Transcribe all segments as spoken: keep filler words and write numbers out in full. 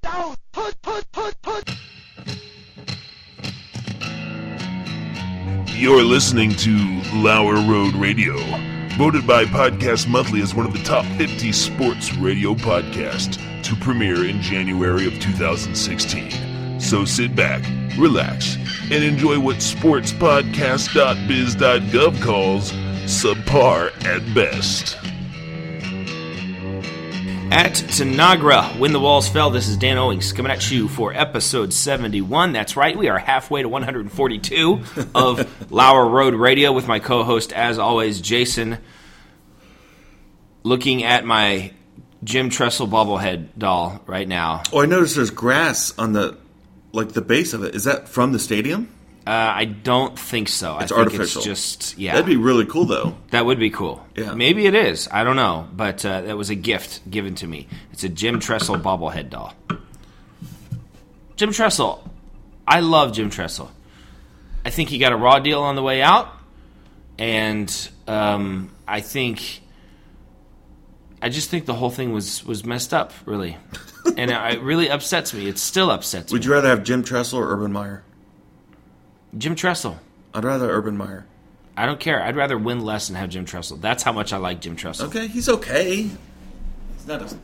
down. Put, put, put, put. You're listening to Lower Road Radio, voted by Podcast Monthly as one of the top fifty sports radio podcasts to premiere in January of two thousand sixteen. So sit back, relax, and enjoy what sports podcast dot biz dot gov calls subpar at best. At Tanagra, When the Walls Fell, this is Dan Owings coming at you for episode seventy-one. That's right, we are halfway to one hundred forty-two of Lower Road Radio with my co-host, as always, Jason. Looking at my Jim Tressel bobblehead doll right now. Oh, I noticed there's grass on the, like the base of it. Is that from the stadium? Uh, I don't think so. It's I think artificial. It's just, yeah. That'd be really cool, though. That would be cool. Yeah. Maybe it is. I don't know. But uh, that was a gift given to me. It's a Jim Tressel bobblehead doll. Jim Tressel. I love Jim Tressel. I think he got a raw deal on the way out. And um, I think... I just think the whole thing was, was messed up, really. And it really upsets me. It still upsets Would me. you rather have Jim Tressel or Urban Meyer? Jim Tressel. I'd rather Urban Meyer. I don't care. I'd rather win less than have Jim Tressel. That's how much I like Jim Tressel. Okay, he's okay. He's not a...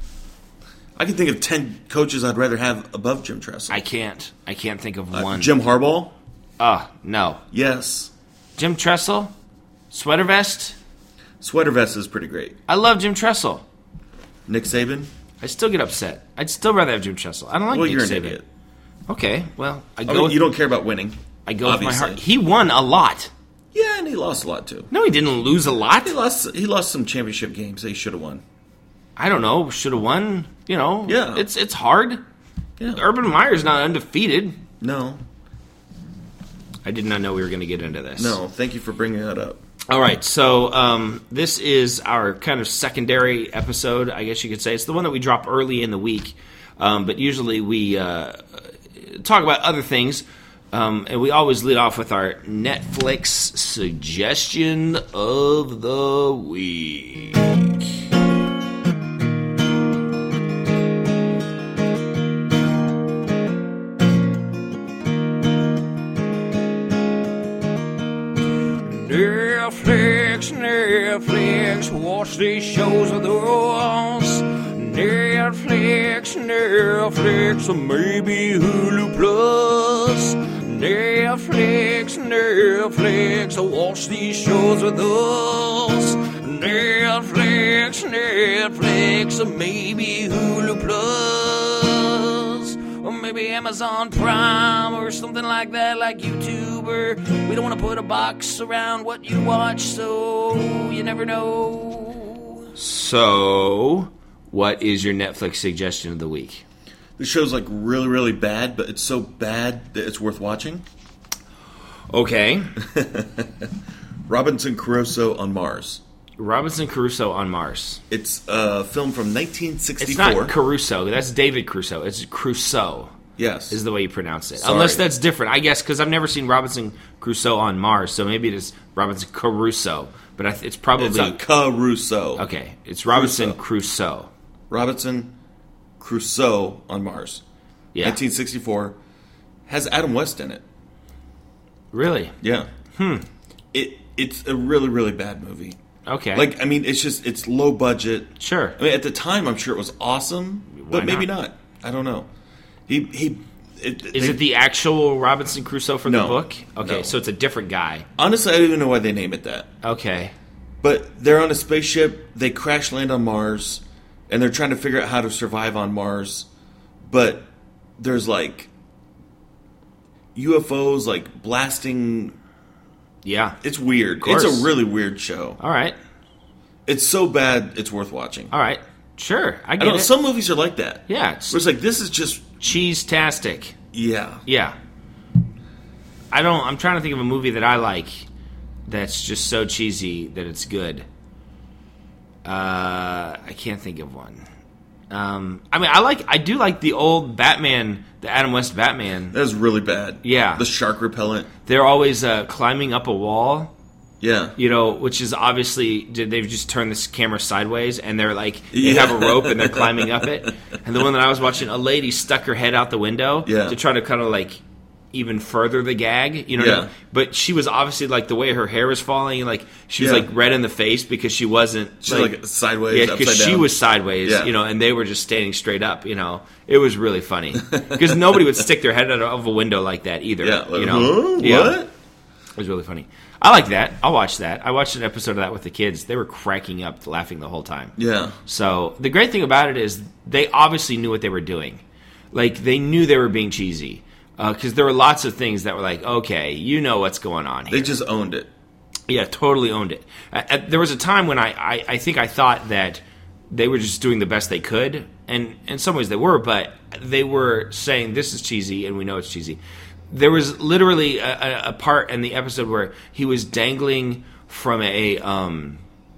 I can think of ten coaches I'd rather have above Jim Tressel. I can't. I can't think of Uh, one. Jim Harbaugh? Ah, no. Yes. Jim Tressel? Sweater vest? Sweater vest is pretty great. I love Jim Tressel. Nick Saban? I still get upset. I'd still rather have Jim Tressel. I don't like Well, Nick you're an Saban. idiot. Okay, well, I I go mean, with, you don't care about winning. I go with my obviously. heart. He won a lot. Yeah, and he lost a lot, too. No, he didn't lose a lot. He lost He lost some championship games that he should have won. I don't know. Should have won. You know, Yeah. it's it's hard. Yeah. Urban Meyer's not undefeated. No. I did not know we were going to get into this. No, thank you for bringing that up. All right, so um, this is our kind of secondary episode, I guess you could say. It's the one that we drop early in the week, um, but usually we uh, talk about other things, um, and we always lead off with our Netflix suggestion of the week. Netflix, Netflix, watch these shows with us. Netflix, Netflix, or maybe Hulu Plus. Netflix, Netflix, watch these shows with us. Netflix, Netflix, or maybe Hulu Plus. Or maybe Amazon Prime or something like that, like YouTube. Or we don't want to put a box around what you watch, so you never know. So, what is your Netflix suggestion of the week? The show's like really, really bad, but it's so bad that it's worth watching. Okay. Robinson Crusoe on Mars. Robinson Crusoe on Mars. It's a film from nineteen sixty-four. It's not Caruso. That's David Crusoe. It's Crusoe. Yes. Is the way you pronounce it. Sorry. Unless that's different. I guess because I've never seen Robinson Crusoe on Mars, so maybe it is Robinson Caruso. But I th- it's probably... It's not Caruso. Okay. It's Robinson Crusoe. Crusoe. Robinson Crusoe on Mars. Yeah. nineteen sixty-four. Has Adam West in it. Really? Yeah. Hmm. It It's a really, really bad movie. Okay. Like, I mean, it's just, it's low budget. Sure. I mean, at the time, I'm sure it was awesome, Why but maybe not? not. I don't know. He, he, it, Is they- it the actual Robinson Crusoe from No. the book? Okay, No. so it's a different guy. Honestly, I don't even know why they name it that. Okay. But they're on a spaceship, they crash land on Mars, and they're trying to figure out how to survive on Mars. But there's like U F Os like blasting. Yeah. It's weird. course. It's a really weird show. All right. It's so bad, it's worth watching. All right. Sure. I I get don't know, it. some movies are like that. yeah. It's Where it's like, this is just, cheese-tastic. yeah. Yeah. I don't... I'm trying to think of a movie that I like that's just so cheesy that it's good. Uh, I can't think of one. Um, I mean, I like... I do like the old Batman, the Adam West Batman. That was really bad. Yeah. The shark repellent. They're always uh, climbing up a wall. Yeah. You know, which is obviously, they've just turned this camera sideways, and they're like, they Yeah. have a rope, and they're climbing up it. And the one that I was watching, a lady stuck her head out the window Yeah. to try to kind of like even further the gag, you know. Yeah. What I mean? But she was obviously like, the way her hair was falling, like she was Yeah. like red in the face because she wasn't She's like, sideways, yeah, upside because she down. was sideways, Yeah. you know, and they were just standing straight up, you know. It was really funny because nobody would stick their head out of a window like that either. Yeah, like, you know, huh? yeah, What? it was really funny. I like that. I'll watch that. I watched an episode of that with the kids. They were cracking up, laughing the whole time. Yeah. So the great thing about it is they obviously knew what they were doing. Like, they knew they were being cheesy because uh, there were lots of things that were like, okay, you know what's going on here. They just owned it. Yeah, totally owned it. Uh, uh, there was a time when I, I, I think I thought that they were just doing the best they could, and in some ways they were, but they were saying this is cheesy, and we know it's cheesy. There was literally a, a, a part in the episode where he was dangling from a um,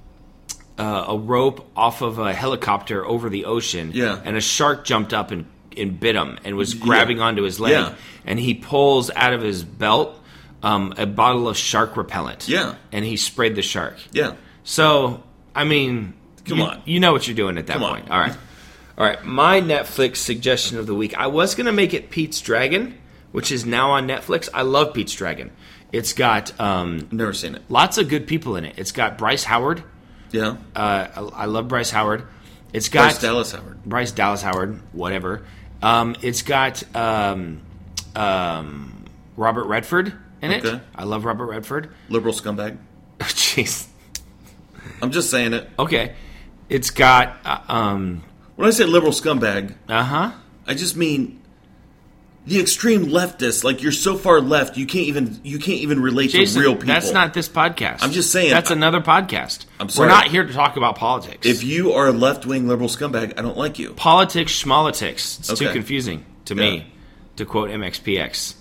uh, a rope off of a helicopter over the ocean, Yeah. and a shark jumped up and, and bit him and was grabbing Yeah. onto his leg, Yeah. and he pulls out of his belt um, a bottle of shark repellent, Yeah. and he sprayed the shark. Yeah. So, I mean, Come you, on. you know what you're doing at that Come on. point. All right. All right. My Netflix suggestion of the week. I was going to make it Pete's Dragon, which is now on Netflix. I love Pete's Dragon. It's got um, Never seen it. lots of good people in it. It's got Bryce Howard. Yeah. Uh, I, I love Bryce Howard. It's got Bryce Dallas Howard. Bryce Dallas Howard, whatever. Um, it's got um, um, Robert Redford in it. Okay. I love Robert Redford. Liberal scumbag. Jeez. I'm just saying it. Okay. It's got uh, um, When I say liberal scumbag, uh huh. I just mean the extreme leftists. Like, you're so far left, you can't even you can't even relate Jason, to real people. that's not this podcast. I'm just saying. That's I- another podcast. I'm sorry. We're not here to talk about politics. If you are a left wing liberal scumbag, I don't like you. Politics, schmolitics. It's too Okay. confusing to Yeah. me, to quote M X P X.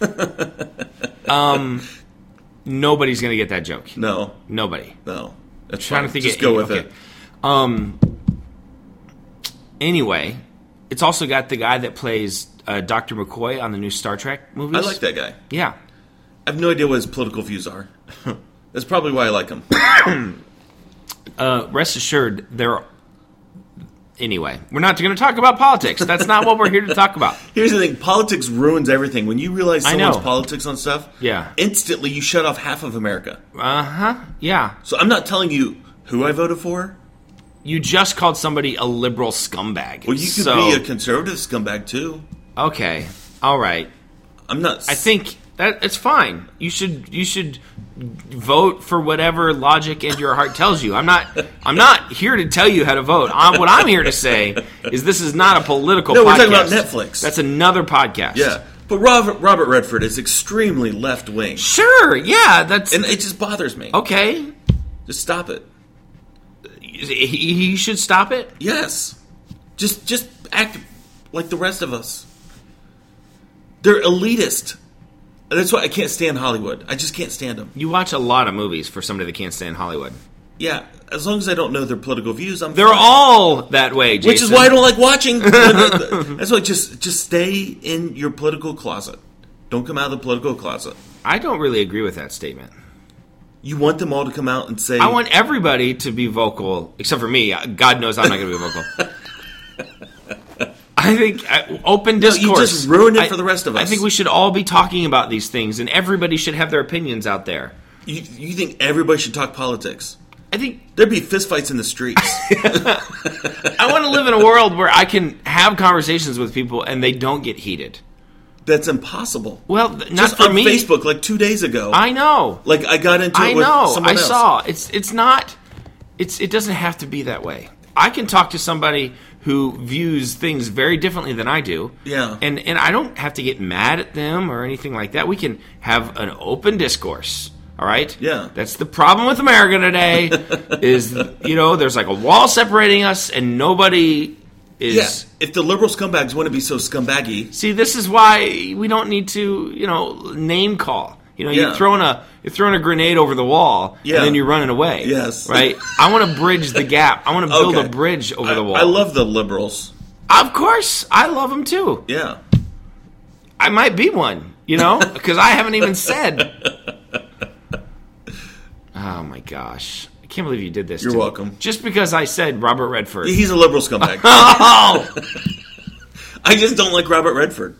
um, nobody's going to get that joke. No, Nobody. no. That's Trying fine. to think Just of- go with okay. it. Um. Anyway, it's also got the guy that plays uh, Doctor McCoy on the new Star Trek movies. I like that guy. Yeah. I have no idea what his political views are. That's probably why I like him. Uh, rest assured, there. Anyway, we're not going to talk about politics. That's not what we're here to talk about. Here's the thing: politics ruins everything. When you realize I someone's know. politics on stuff, Yeah. instantly you shut off half of America. Uh huh. Yeah. So I'm not telling you who I voted for. You just called somebody a liberal scumbag. Well, you could so, be a conservative scumbag too. okay. All right. I'm not. I think that it's fine. You should you should vote for whatever logic and your heart tells you. I'm not I'm not here to tell you how to vote. I'm, what I'm here to say is this is not a political No, podcast. we're talking about Netflix. That's another podcast. Yeah, but Robert, Robert Redford is extremely left wing, Sure. Yeah. That's and it just bothers me. okay. Just stop it. He, he should stop it. Yes, just just act like the rest of us. They're elitist. That's why I can't stand Hollywood. I just can't stand them. You watch a lot of movies for somebody that can't stand Hollywood. Yeah, as long as I don't know their political views, I'm. They're fine. all that way, Jason. Which is why I don't like watching. That's why just just stay in your political closet. Don't come out of the political closet. I don't really agree with that statement. You want them all to come out and say, I want everybody to be vocal, except for me. God knows I'm not going to be vocal. I think uh, open No, you discourse. just ruined it I- for the rest of I us. think we should all be talking about these things, and everybody should have their opinions out there. You, you think everybody should talk politics? I think There'd be fistfights in the streets. I want to live in a world where I can have conversations with people and they don't get heated. That's impossible. Well, th- not Just for on me. Facebook, like two days ago. I know. like I got into it I with know. someone I else. saw. It's it's not. It's it doesn't have to be that way. I can talk to somebody who views things very differently than I do. Yeah. And and I don't have to get mad at them or anything like that. We can have an open discourse. All right? Yeah. That's the problem with America today is, you know, there's like a wall separating us and nobody is... Yeah, if the liberal scumbags want to be so scumbaggy, See, this is why we don't need to, you know, name call. You know, Yeah. you're throwing a you're throwing a grenade over the wall, Yeah. and then you're running away. Yes. right. I want to bridge the gap. I want to build Okay. a bridge over I, the wall. I love the liberals. Of course, I love them too. Yeah. I might be one, you know, because I haven't even said. Oh, my gosh. I can't believe you did this You're to me. welcome. Just because I said Robert Redford. He's a liberal scumbag. Oh! I just don't like Robert Redford.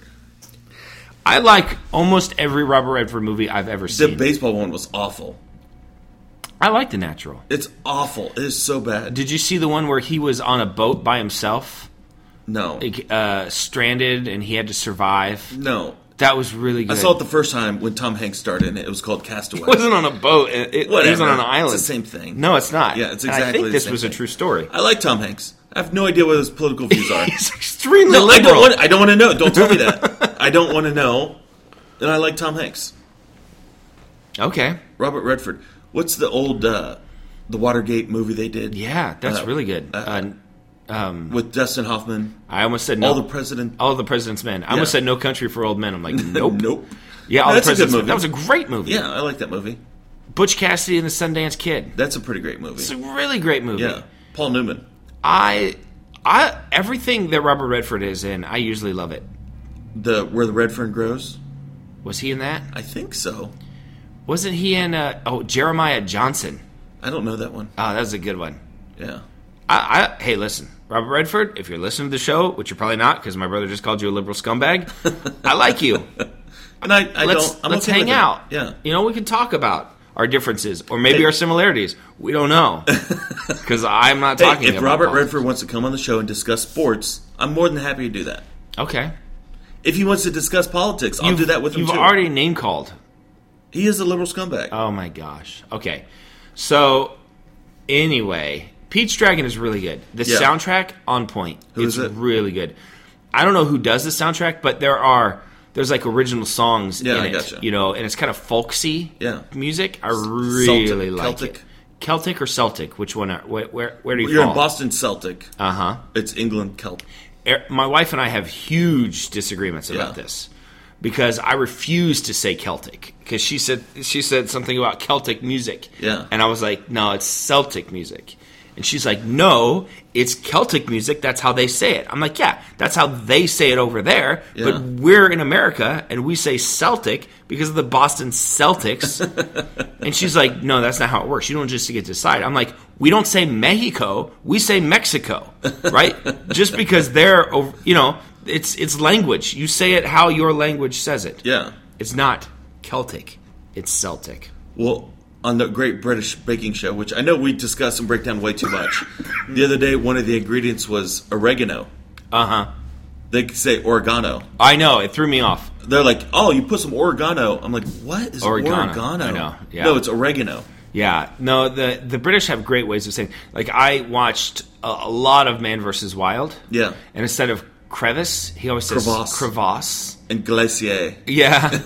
I like almost every Robert Redford movie I've ever The seen. baseball one was awful. I like The Natural. It's awful. It is so bad. Did you see the one where he was on a boat by himself, No. like, uh, stranded, and he had to survive? No. That was really good. I saw it the first time when Tom Hanks starred in it. It was called Castaway. It wasn't on a boat. It, it Whatever. wasn't on an island. It's the same thing. No, it's not. Yeah, it's And exactly I think the this same was thing. a true story. I like Tom Hanks. I have no idea what his political views are. He's extremely No, I liberal. don't want. I don't want to know. Don't tell me that. I don't want to know. And I like Tom Hanks. Okay. Robert Redford. What's the old uh, the Watergate movie they did? Yeah, that's Uh, really good. uh, Uh, with Dustin Hoffman. I almost said no. All the President. All of the President's Men. I almost Yeah. said No Country for Old Men. I'm like, nope. Nope. Yeah, All No, the that's a good President's Men. movie. That was a great movie. Yeah, I like that movie. Butch Cassidy and the Sundance Kid. That's a pretty great movie. It's a really great movie. Yeah, Paul Newman. I, I, everything that Robert Redford is in, I usually love it. The Where the Red Fern Grows. Was he in that? I think so. Wasn't he in? Uh, oh, Jeremiah Johnson. I don't know that one. Oh, that was a good one. Yeah. I, I hey, listen, Robert Redford. If you're listening to the show, which you're probably not, because my brother just called you a liberal scumbag, I like you. And I, I let's don't. I'm let's okay hang with it. out. Yeah. You know, we can talk about our differences or maybe Hey. our similarities. We don't know because I'm not Hey, talking if about Robert politics. Redford wants to come on the show and discuss sports, I'm more than happy to do that. Okay, If he wants to discuss politics, I'll You've- do that with him You've too. already name called. He is a liberal scumbag. Oh my gosh. Okay, so anyway, Pete's Dragon is really good. The Yeah. soundtrack on point. Who it's is it? really good. I don't know who does the soundtrack, but there are there's like original songs Yeah, in I it. gotcha. You know, and it's kind of folksy Yeah. music. I really Celtic, like Celtic? it. Celtic or Celtic? Which one? Are, where, where where do you You're fall? in Boston Celtic. Uh huh. It's England Celt. My wife and I have huge disagreements about Yeah. this because I refuse to say Celtic because she said she said something about Celtic music. Yeah. And I was like, no, it's Celtic music. And she's like, no, it's Celtic music. That's how they say it. I'm like, yeah, that's how they say it over there. Yeah. But we're in America and we say Celtic because of the Boston Celtics. And she's like, no, that's not how it works. You don't just get to decide. I'm like, we don't say Mexico. We say Mexico, right? Just because they're, over, you know, it's it's language. You say it how your language says it. Yeah. It's not Celtic. It's Celtic. Well, on the Great British Baking Show, which I know we discuss and break down way too much, the other day one of the ingredients was oregano. Uh-huh. They say oregano. I know. It threw me off. They're like, oh, you put some oregano. I'm like, what is Oregano. oregano? I know, yeah. No, it's oregano. Yeah, no, the the British have great ways of saying. Like I watched a, a lot of Man versus Wild. Yeah. And instead of crevice, he always says Crevasse. crevasse. And glacier. Yeah.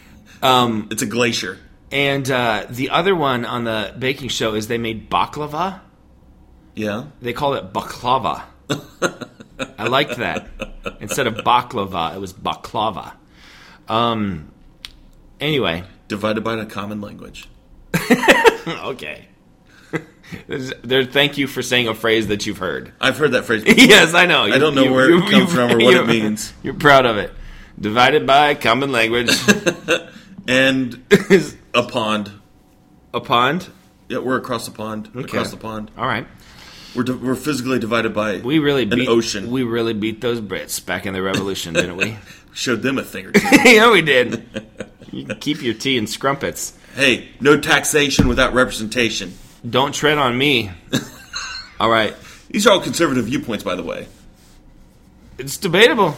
It's a glacier. And uh, the other one on the baking show is they made baklava. Yeah. They call it baklava. I liked that. Instead of baklava, it was baklava. Um. Anyway. Divided by a common language. Okay. There, thank you for saying a phrase that you've heard. I've heard that phrase before. Yes, I know. I don't know where it comes from or what it means. You're proud of it. Divided by common language. And a pond. A pond? Yeah, we're across the pond. Across the pond. All right. We're di- we're physically divided by We really an beat ocean. We really beat those Brits back in the Revolution, didn't we? Showed them a thing or two. Yeah, we did. You can keep your tea and scrumpets. Hey, no taxation without representation. Don't tread on me. All right. These are all conservative viewpoints, by the way. It's debatable.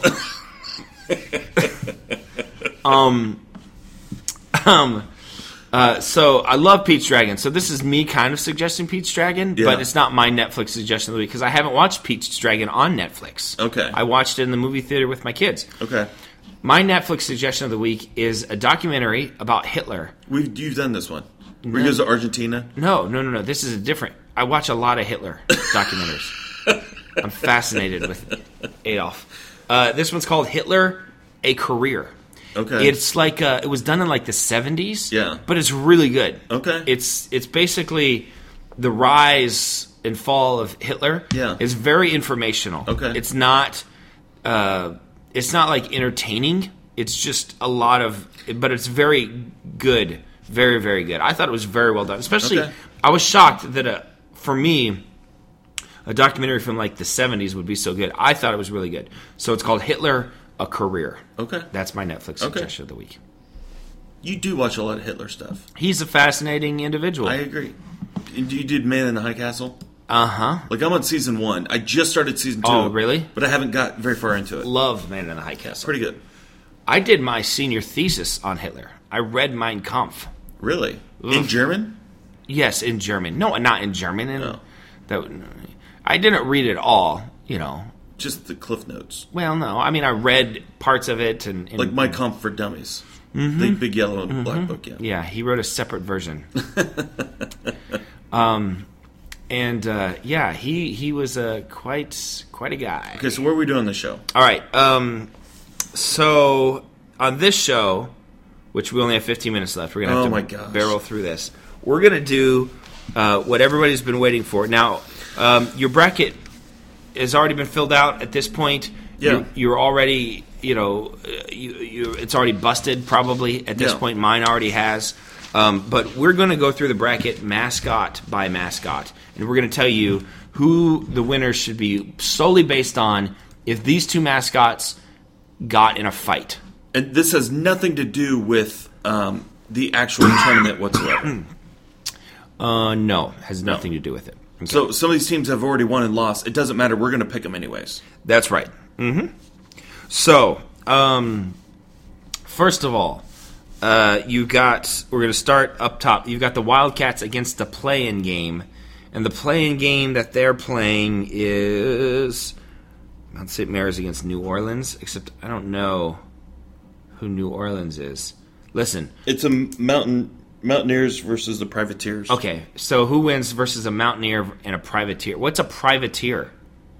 um, um, uh, so I love Pete's Dragon. So this is me kind of suggesting Pete's Dragon, Yeah. but it's not my Netflix suggestion of the week because I haven't watched Pete's Dragon on Netflix. Okay. I watched it in the movie theater with my kids. Okay. My Netflix suggestion of the week is a documentary about Hitler. We've you've done this one. Where he goes to Argentina. No, no, no, no. This is a different. I watch a lot of Hitler documentaries. I'm fascinated with Adolf. Uh, this one's called Hitler: A Career. Okay. It's like uh, it was done in like the seventies. Yeah. But it's really good. Okay. It's it's basically the rise and fall of Hitler. Yeah. It's very informational. Okay. It's not. Uh, it's not like entertaining. It's just a lot of, but it's very good Very, very good. I thought it was very well done. Especially, Okay. I was shocked that, a, for me, a documentary from like the seventies would be so good. I thought it was really good. So it's called Hitler, A Career. Okay. That's my Netflix Okay. suggestion of the week. You do watch a lot of Hitler stuff. He's a fascinating individual. I agree. And You did Man in the High Castle? Uh-huh. Like, I'm on season one. I just started season two. Oh, really? But I haven't got very far into it. Love Man in the High Castle. Pretty good. I did my senior thesis on Hitler. I read Mein Kampf. Really? In German? Yes, in German. No, not in German. In, No. that, I didn't read it all, you know. Just the Cliff Notes. Well, no. I mean, I read parts of it. and, and Like My Kampf for Dummies. The big yellow and black book, yeah. Yeah, he wrote a separate version. um, and, uh, yeah, he he was uh, quite quite a guy. Okay, so what are we doing on the show? All right. Um, so, on this show, which we only have fifteen minutes left, we're going to have Oh to my gosh. barrel through this. We're going to do uh, what everybody's been waiting for. Now, um, your bracket has already been filled out at this point. Yeah. You're, you're already, you know, uh, you, you, it's already busted probably at this Yeah. point. Mine already has. Um, but we're going to go through the bracket mascot by mascot. And we're going to tell you who the winners should be solely based on if these two mascots got in a fight. And this has nothing to do with um, the actual tournament whatsoever. Uh, no, has nothing to do with it. Okay. So some of these teams have already won and lost. It doesn't matter. We're going to pick them anyways. That's right. Mm-hmm. So, um, first of all, uh, you've got, we're going to start up top. You've got the Wildcats against the play-in game. And the play-in game that they're playing is Mount Saint Mary's against New Orleans, except I don't know who New Orleans is. Listen. It's a mountain Mountaineers versus the Privateers. Okay, so who wins versus a Mountaineer and a Privateer? What's a Privateer?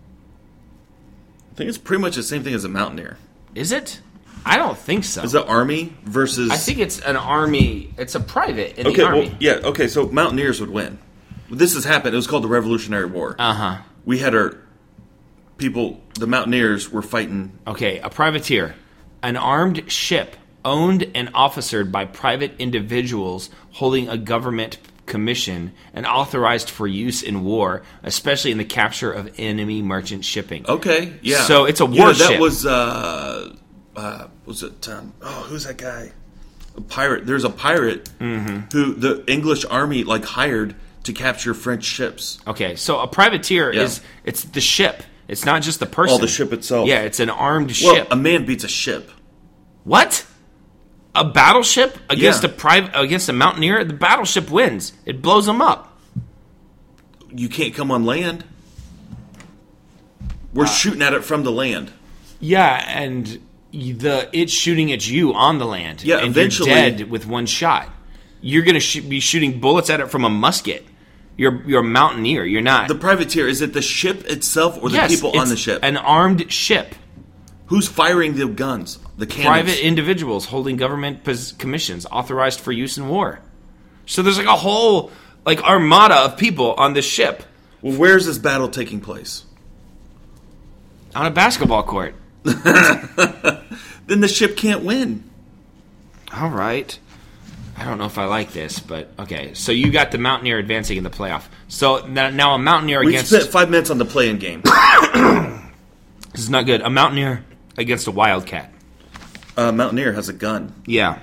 I think it's pretty much the same thing as a Mountaineer. Is it? I don't think so. Is it Army versus... I think it's an army. It's a private in Okay, the army. well, yeah, okay, so Mountaineers would win. This has happened. It was called the Revolutionary War. Uh-huh. We had our people, the Mountaineers, were fighting... Okay, a privateer. An armed ship owned and officered by private individuals holding a government commission and authorized for use in war, especially in the capture of enemy merchant shipping. Okay, yeah. So it's a Yeah, warship. that was, uh... uh was it... Um, oh, who's that guy? A pirate. There's a pirate Mm-hmm. who the English army, like, hired to capture French ships. Okay, so a privateer Yeah. is it's the ship. It's not just the person. Oh, the ship itself. Yeah, it's an armed Well, ship. a man beats a ship. What? A battleship against Yeah. a private against a mountaineer? The battleship wins. It blows them up. You can't come on land. We're shooting at it from the land. Yeah, and y- the it's shooting at you on the land. Yeah, and eventually- you're dead with one shot. You're going to sh- be shooting bullets at it from a musket. You're you're a mountaineer. You're not. The privateer, is it the ship itself or the Yes, people on it's the ship? An armed ship. Who's firing the guns? The cannons? Private individuals holding government pos- commissions authorized for use in war. So there's like a whole like armada of people on this ship Well, where's this battle taking place? on a basketball court. Then the ship can't win. All right. I don't know if I like this, but okay. So you got the Mountaineer advancing in the playoff. So now, now a Mountaineer We against... spent five minutes on the playing game. This is not good. A Mountaineer against a Wildcat. Uh, Mountaineer has a gun. Yeah.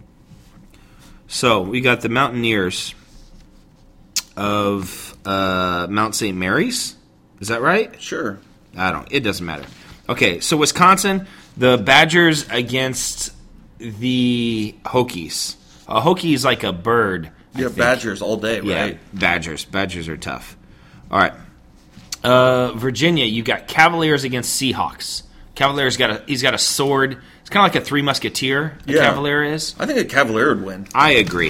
So we got the Mountaineers of uh, Mount Saint Mary's. Is that right? Sure. I don't. It doesn't matter. Okay, so Wisconsin, the Badgers against the Hokies. A Hokie is like a bird. I You have think. Badgers all day, Yeah, right? Badgers. Badgers are tough. All right. Uh, Virginia, you got Cavaliers against Seahawks. Cavaliers got a he's got a sword. It's kind of like a Three Musketeer. A Yeah. Cavalier is. I think a Cavalier would win. I agree.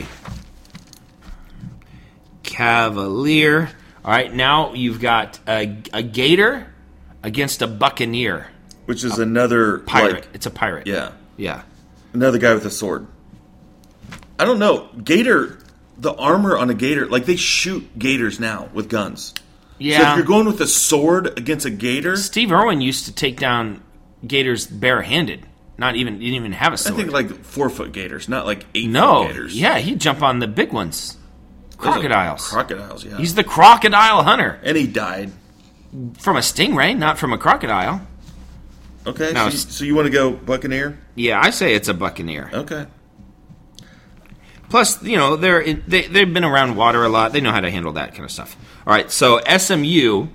Cavalier. All right, now you've got a, a Gator against a Buccaneer. Which is another Pirate. like, It's a pirate. yeah, Yeah. another guy with a sword. I don't know. Gator, the armor on a Gator, like they shoot Gators now with guns. So Yeah. if you're going with a sword against a Gator, Steve Irwin used to take down Gators barehanded. Not even he didn't even have a I sword. think like four foot gators, not like eight no, foot gators. yeah, he'd jump on the big ones, Those are crocodiles. Crocodiles, yeah. He's the crocodile hunter and he died. from a stingray, not from a crocodile. Okay, No, so, you, so you want to go Buccaneer? Yeah, I say it's a buccaneer. Okay. Plus, you know, they're they they've been around water a lot. They know how to handle that kind of stuff. All right, so S M U,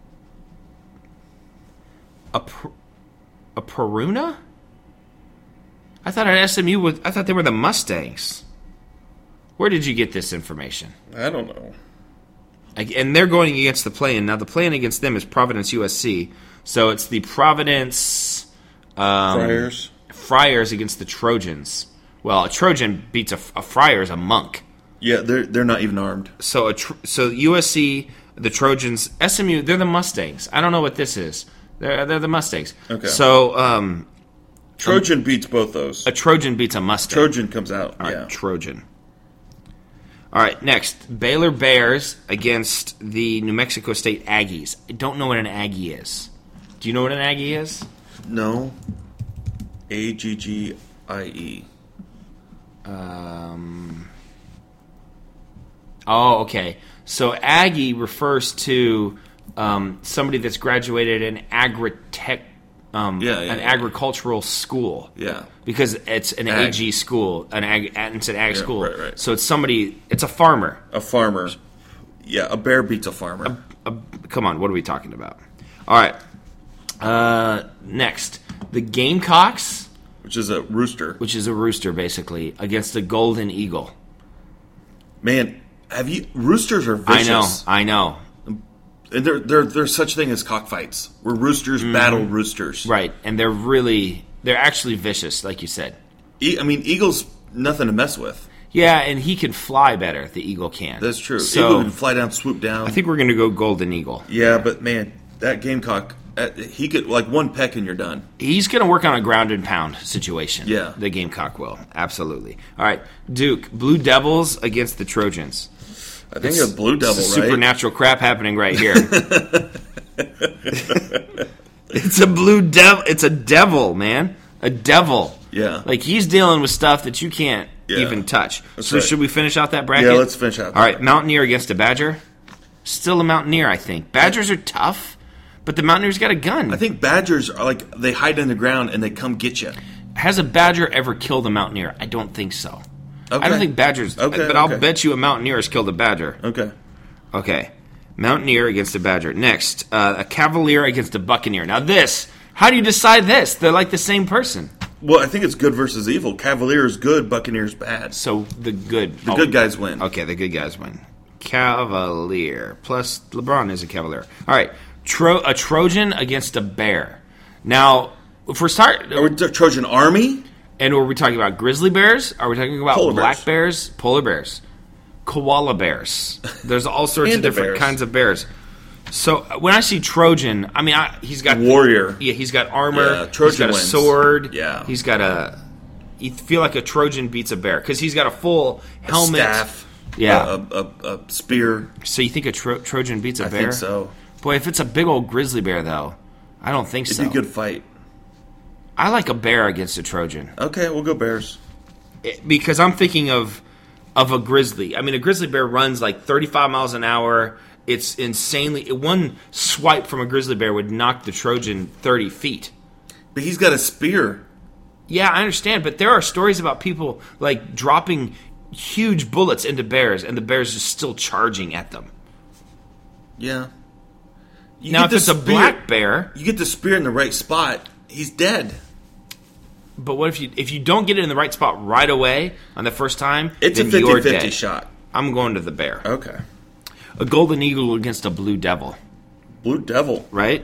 a per, a Peruna. I thought at S M U was. I thought they were the Mustangs. Where did you get this information? I don't know. And they're going against the play-in. Now, the play-in against them is Providence U S C. So it's the Providence um, Friars. Friars against the Trojans. Well, a Trojan beats a, a Friar as a monk. Yeah, they're they're not even armed. So a tr- so U S C, the Trojans, S M U, they're the Mustangs. I don't know what this is. They're they're the Mustangs. Okay. So um, Trojan um, beats both those. A Trojan beats a Mustang. Trojan comes out. All right, yeah. Trojan. All right, next, Baylor Bears against the New Mexico State Aggies. I don't know what an Aggie is. Do you know what an Aggie is? No. A G G I E. Um. Oh, okay. So Aggie refers to um, somebody that's graduated an agritech, um, yeah, yeah, an yeah. agricultural school. Yeah. Because it's an Ag. A G school, an ag, it's an ag Yeah, school. right, right. So it's somebody, it's a farmer. A farmer. Yeah, a bear beats a farmer. A, come on, what are we talking about? All right. Uh, next, the Gamecocks, which is a rooster. which is a rooster, basically, against the Golden Eagle. Man, have you? Roosters are I vicious. know, I know. And there, there, there's such thing as cockfights, where roosters Mm-hmm. battle roosters. Right, and they're really, they're actually vicious, like you said. E- I mean, eagles, nothing to mess with. Yeah, and he can fly better, the Eagle can. That's true. So, Eagle can fly down, swoop down. I think we're going to go Golden Eagle. Yeah, but man, that gamecock, uh, he could, like, one peck and you're done. He's going to work on a ground and pound situation. Yeah. The Gamecock will. Absolutely. All right. Duke, Blue Devils against the Trojans. I think a blue devil, It's right? supernatural crap happening right here. It's a blue devil. It's a devil, man. A devil. Yeah. Like, he's dealing with stuff that you can't Yeah. even touch. That's so right. should we finish out that bracket? Yeah, let's finish out that All right. bracket. Mountaineer against a Badger. Still a Mountaineer, I think. Badgers are tough, but the Mountaineer's got a gun. I think badgers are like, they hide in the ground and they come get you. Has a Badger ever killed a Mountaineer? I don't think so. Okay. I don't think Badgers... Okay, but I'll okay. bet you a Mountaineer has killed a Badger. Okay. Okay. Mountaineer against a Badger. Next, uh, a Cavalier against a Buccaneer. Now this, how do you decide this? They're like the same person. Well, I think it's good versus evil. Cavalier is good, Buccaneers bad. So the good... The good guys win. Okay, the good guys win. Cavalier. Plus, LeBron is a Cavalier. All right. Tro- a Trojan against a Bear. Now, if we're start... Are we the Trojan Army? And are we talking about grizzly bears? Are we talking about Polar black bears. bears? Polar bears. Koala bears. There's all sorts of Panda different bears. kinds of bears. So when I see Trojan, I mean, I, he's got Warrior. Yeah, he's got armor. Yeah, Trojan he's got a wins. sword. Yeah. he's got a. You feel like a Trojan beats a bear because he's got a full helmet. Staff. Yeah. A, a, a spear. So you think a tro- Trojan beats a I bear? think so. Boy, if it's a big old grizzly bear, though, I don't think It'd so. be a good fight. I like a bear against a Trojan. Okay, we'll go Bears. Because I'm thinking of of a grizzly. I mean, a grizzly bear runs like thirty-five miles an hour. It's insanely... One swipe from a grizzly bear would knock the Trojan thirty feet. But he's got a spear. Yeah, I understand, but there are stories about people like dropping huge bullets into bears, and the bears are still charging at them. Yeah. You Now, get if the it's a spear- black bear... You get the spear in the right spot, he's dead. But what if you if you don't get it in the right spot right away on the first time? It's a then you're fifty-fifty dead. shot. I'm going to the bear. Okay. A golden eagle against a blue devil, Blue Devil. right?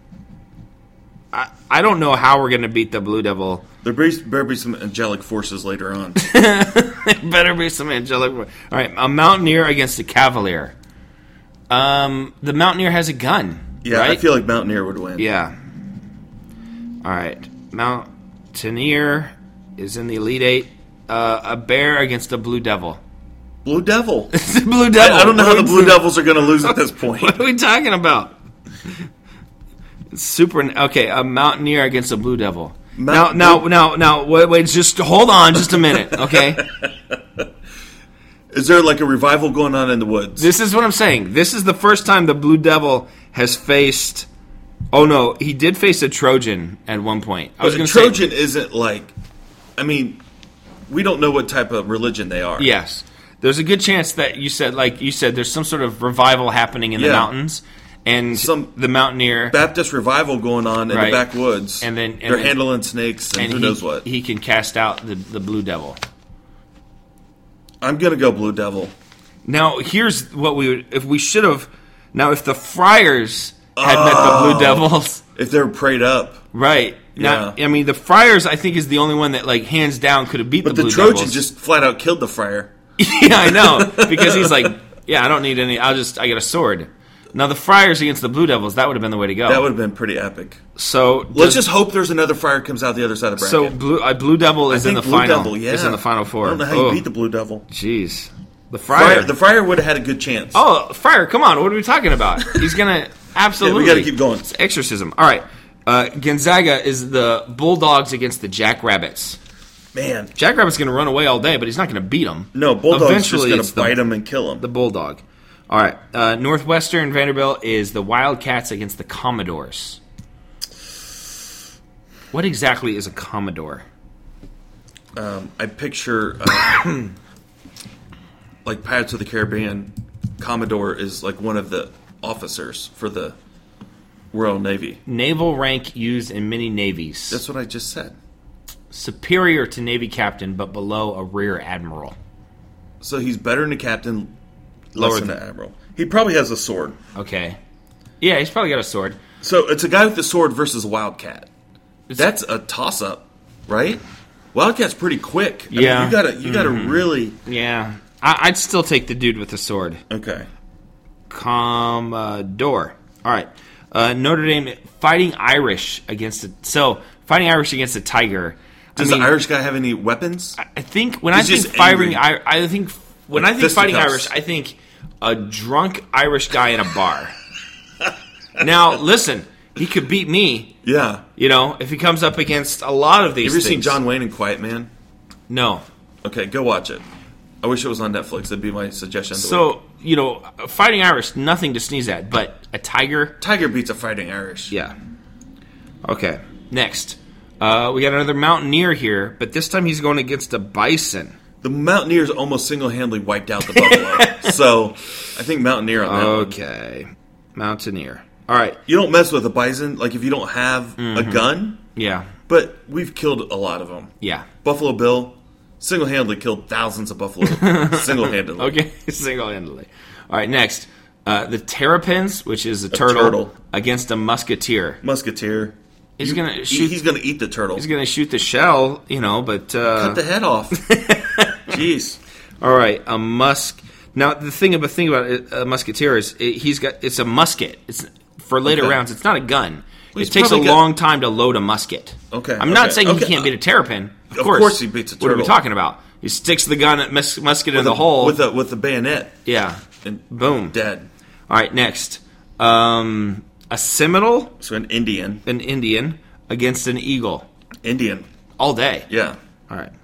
I I don't know how we're going to beat the blue devil. There better better be some angelic forces later on. Better be some angelic. All right, a mountaineer against a cavalier. Um, the mountaineer has a gun. Yeah, right? I feel like Mountaineer would win. Yeah. All right, mountaineer is in the elite eight. Uh, a bear against a blue devil. Blue Devil. It's a blue devil. I, I don't know how the What are Blue we- Devils are going to lose at this point. What are we talking about? Super. Okay, a mountaineer against a blue devil. Now, now, now, now, wait, wait, just hold on just a minute, okay? Is there like a revival going on in the woods? This is what I'm saying. This is the first time the Blue Devil has faced... Oh, no, he did face a Trojan at one point. I was But going a to say... Trojan isn't like... I mean, we don't know what type of religion they are. Yes. There's a good chance that you said, like you said, there's some sort of revival happening in the Yeah. mountains. And Some the mountaineer... Baptist revival going on in Right. the backwoods. And then- and They're then- handling snakes and, and who he, knows what. he can cast out the, the Blue Devil. I'm going to go Blue Devil. Now, here's what we would... If we should have... Now, if the Friars had met the Blue Devils... If they're prayed up. Right. Now, Yeah. I mean, the Friars, I think, is the only one that, like, hands down could have beat But the the, Blue Trojan Devils. just flat out killed the friar. Yeah, I know. Because he's like, yeah, I don't need any... I'll just... I got a sword. Now, the Friars against the Blue Devils, that would have been the way to go. That would have been pretty epic. So... Let's does- just hope there's another friar comes out the other side of the So, bracket. Blue, uh, Blue Devil is I in the think Blue final. Devil, yeah. Is in the final four. I don't know how oh, you beat the Blue Devil. Jeez. The Friar... Friar, the friar would have had a good chance. Oh, Friar, come on. What are we talking about? He's going to... Absolutely. Yeah, we gotta keep going. It's exorcism. All right. Uh, Gonzaga is the Bulldogs against the Jackrabbits. Man. Jackrabbit's going to run away all day, but he's not going to beat them. No, Bulldog's Eventually, just it's going to the- bite him and kill him. The Bulldog. All right. Uh, Northwestern Vanderbilt is the Wildcats against the Commodores. What exactly is a Commodore? Um, I picture, uh, like Pirates of the Caribbean, Commodore is like one of the officers for the Royal Navy. Naval rank used in many navies. That's what I just said. Superior to Navy captain, but below a rear admiral. So he's better than a captain, less Lower than than- an admiral. He probably has a sword. Okay. Yeah, he's probably got a sword. So it's a guy with a sword versus a wildcat. It's- That's a toss-up, right? Wildcat's pretty quick. I mean, Yeah. you gotta, you gotta really. Yeah. I- I'd still take the dude with the sword. Okay. Commodore. All right. Uh, Notre Dame Fighting Irish against the so Fighting Irish against the Tiger. Does I mean, the Irish guy have any weapons? I think when He's I think just fighting, angry. I, I think when Like I think Fighting fisticuffs. Irish, I think a drunk Irish guy in a bar. Now, listen, he could beat me. Yeah. You know, if he comes up against a lot of these. Have you seen things. John Wayne and Quiet Man? No. Okay, go watch it. I wish it was on Netflix. That'd be my suggestion. of the week. So you know, Fighting Irish, nothing to sneeze at, but a tiger. Tiger beats a Fighting Irish. Yeah. Okay. Next, uh, we got another mountaineer here, but this time he's going against a bison. The Mountaineers almost single-handedly wiped out the Buffalo. So I think Mountaineer on that one. Okay. Mountaineer. All right. You don't mess with a bison, like if you don't have Mm-hmm. a gun. Yeah. But we've killed a lot of them. Yeah. Buffalo Bill single-handedly killed thousands of buffalo. single-handedly. Okay. Single-handedly. All right. Next, uh, the Terrapins, which is a turtle, turtle. against a musketeer. Musketeer. He's You- gonna he- shoot. He's gonna eat the turtle. He's gonna shoot the shell, you know. But uh, Cut the head off. Jeez. all right, a musk. Now the thing about thing about it, a musketeer is it, he's got it's a musket. It's for later Okay. rounds. It's not a gun. Well, it he's takes a probably got- long time to load a musket. Okay, I'm not okay, saying okay. he can't beat a terrapin. Of, Of course, course he beats a What are we turtle. talking about? He sticks the gun at mus- musket in With the a, hole. with a with a bayonet yeah. and Boom. dead. All right. Next, um, a Seminole, So an Indian. an Indian, against an eagle Indian. all day. Yeah. All right.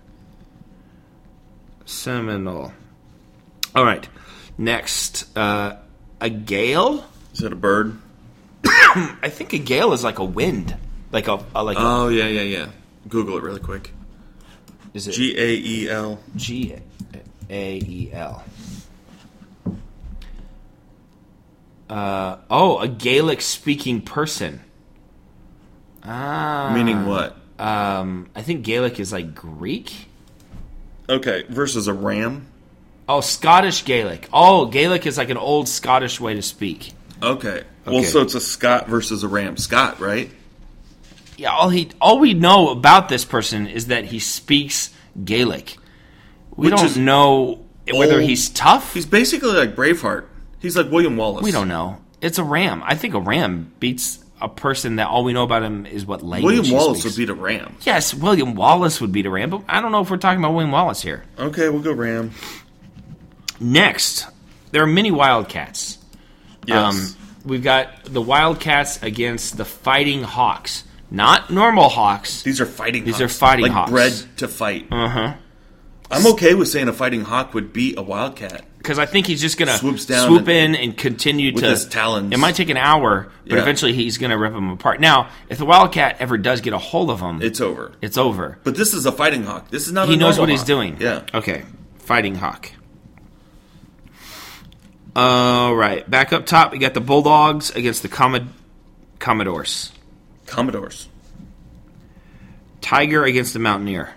Seminole. All right. Next, uh, a gale. Is it a bird? I think a gale is like a wind, like a, a like. Oh yeah, yeah, yeah. Google it really quick. a, is it G A E L. G A E L? Uh, oh, a Gaelic speaking person. Ah, Meaning what? Um, I think Gaelic is like Greek. Okay, versus a ram. Oh, Scottish Gaelic. Oh, Gaelic is like an old Scottish way to speak. Okay. Well, Okay. so it's a Scot versus a ram. Scott, right? Yeah, all he all we know about this person is that he speaks Gaelic. We Which don't is know whether old. he's tough. He's basically like Braveheart. He's like William Wallace. We don't know. It's a ram. I think a ram beats a person that all we know about him is what language William he Wallace speaks. would beat a ram. Yes, William Wallace would beat a ram, but I don't know if we're talking about William Wallace here. Okay, we'll go ram. Next, there are many Wildcats. Yes. Um, we've got the Wildcats against the Fighting Hawks. Not normal hawks. These are fighting These hawks. are fighting like hawks. bred to fight. Uh-huh. I'm okay with saying a fighting hawk would beat a wildcat. Because I think he's just going to Swoops down swoop and- in and continue with to... his talons. It might take an hour, but Yeah. eventually he's going to rip them apart. Now, if the wildcat ever does get a hold of him, It's over. it's over. But this is a fighting hawk. This is not He a knows normal what he's hawk. doing. Yeah. Okay. Fighting hawk. All right. Back up top, we got the Bulldogs against the Commod- Commodores. Commodores. Tiger against the Mountaineer.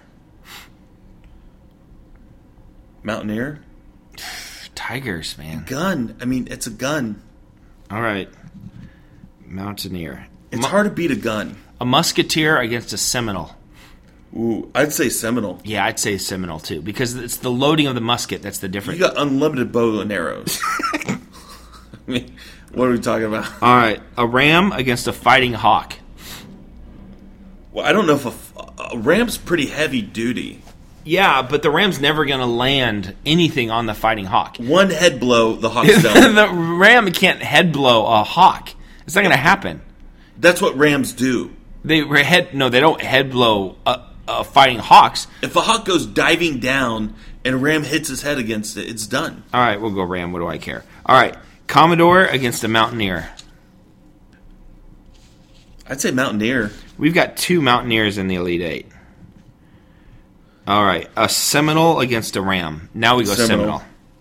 Mountaineer. Tigers, man. Gun. I mean, it's a gun. All right. Mountaineer. It's Mu- hard to beat a gun. A Musketeer against a Seminole. Ooh, I'd say Seminole. Yeah, I'd say Seminole, too, because it's the loading of the musket that's the difference. You got unlimited bow and arrows. I mean, what are we talking about? All right. A Ram against a Fighting Hawk. Well, I don't know if a, a ram's pretty heavy duty. Yeah, but the Ram's never going to land anything on the Fighting Hawk. One head blow, the hawk's done. The Ram can't head blow a hawk. It's not going to happen. That's what rams do. They head no, they don't head blow a, a Fighting Hawks. If a hawk goes diving down and a ram hits his head against it, it's done. All right, we'll go Ram. What do I care? All right, Commodore against a Mountaineer. I'd say Mountaineer. We've got two Mountaineers in the Elite Eight. All right, a Seminole against a Ram. Now we go Seminole. Seminole.